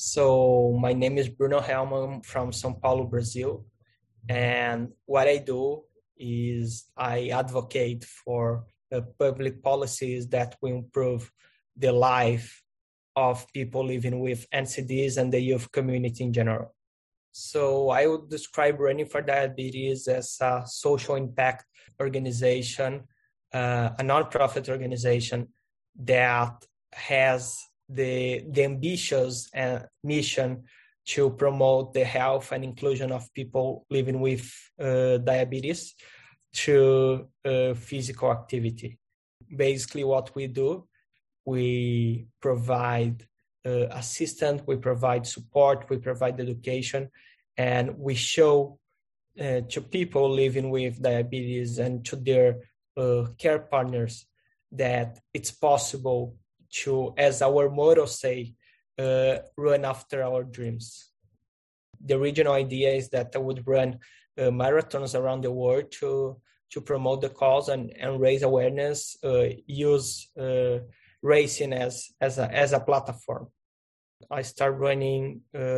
So my name is Bruno Helman from São Paulo, Brazil. And what I do is I advocate for public policies that will improve the life of people living with NCDs and the youth community in general. So I would describe Running for Diabetes as a social impact organization, a nonprofit organization that has the ambitious mission to promote the health and inclusion of people living with diabetes through physical activity. Basically, what we do, we provide assistance, we provide support, we provide education, and we show to people living with diabetes and to their care partners that it's possible to, as our motto say, run after our dreams. The original idea is that I would run marathons around the world to promote the cause and raise awareness, use racing as a platform. I started running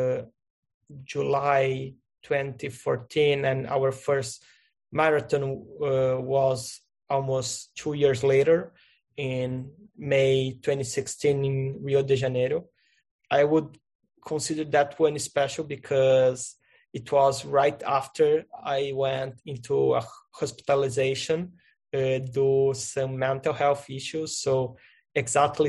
July 2014, and our first marathon was almost 2 years later in May 2016 in Rio de Janeiro. I would consider that one special because it was right after I went into a hospitalization due to some mental health issues. So exactly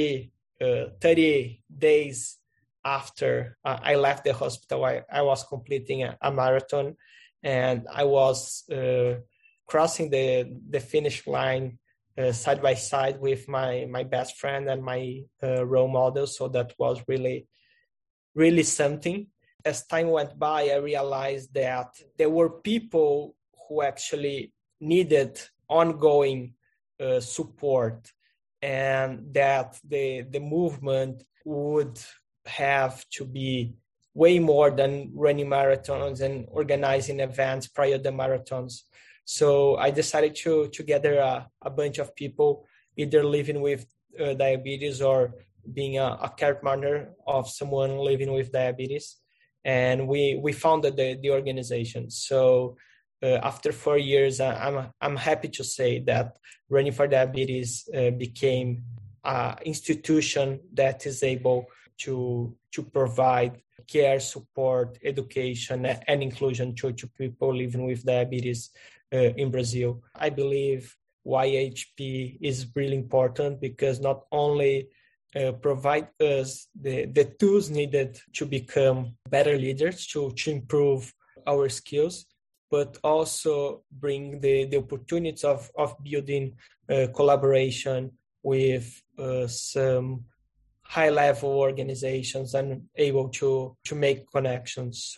30 days after I left the hospital, I was completing a marathon, and I was crossing the finish line side by side with my best friend and my role model. So that was really, really something. As time went by, I realized that there were people who actually needed ongoing support, and that the movement would have to be way more than running marathons and organizing events prior to the marathons. So I decided to gather a bunch of people, either living with diabetes or being a care partner of someone living with diabetes. And we founded the organization. So after 4 years, I'm happy to say that Running for Diabetes became an institution that is able to provide care, support, education, and inclusion to people living with diabetes in Brazil. I believe YHP is really important because not only provide us the tools needed to become better leaders, to improve our skills, but also bring the opportunities of building collaboration with some high-level organizations and able to make connections.